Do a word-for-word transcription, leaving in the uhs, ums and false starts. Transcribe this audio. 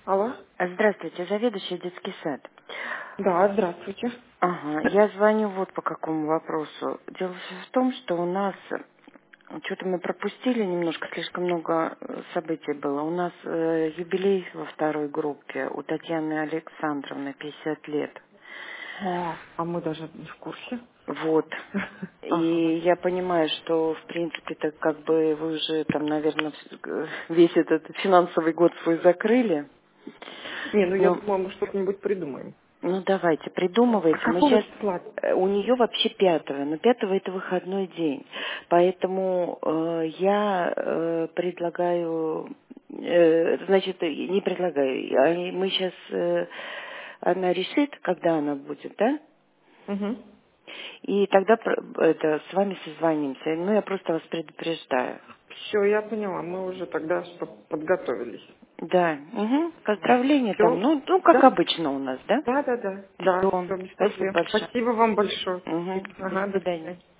Алло? Здравствуйте, заведующий детский сад. Да, здравствуйте. Ага, я звоню вот по какому вопросу. Дело всё в том, что у нас э, что-то мы пропустили немножко, слишком много э, событий было. У нас э, юбилей во второй группе у Татьяны Александровны, пятьдесят лет. А, а мы даже не в курсе. Вот. Ага. И я понимаю, что, в принципе-то, как бы вы уже там, наверное, весь этот финансовый год свой закрыли. Не, ну я Но думаю, мы что-нибудь придумаем. Ну, давайте, А придумывайте. Мы какого сейчас... числа? У нее вообще пятого, но пятого это выходной день. Поэтому э, я э, предлагаю... э, значит, э, не предлагаю. а Мы сейчас... она решит, когда она будет, да? Угу. И тогда про- это, с вами созвонимся. Ну, я просто вас предупреждаю. Все, я поняла. Мы уже тогда что подготовились. Да, угу. Поздравления там. Все? Ну, ну, как Да? обычно у нас, да? Да, да, да. Да, Все. все, без Спасибо проблем. большое. Спасибо вам большое. Угу. До Ага, до свидания. свидания.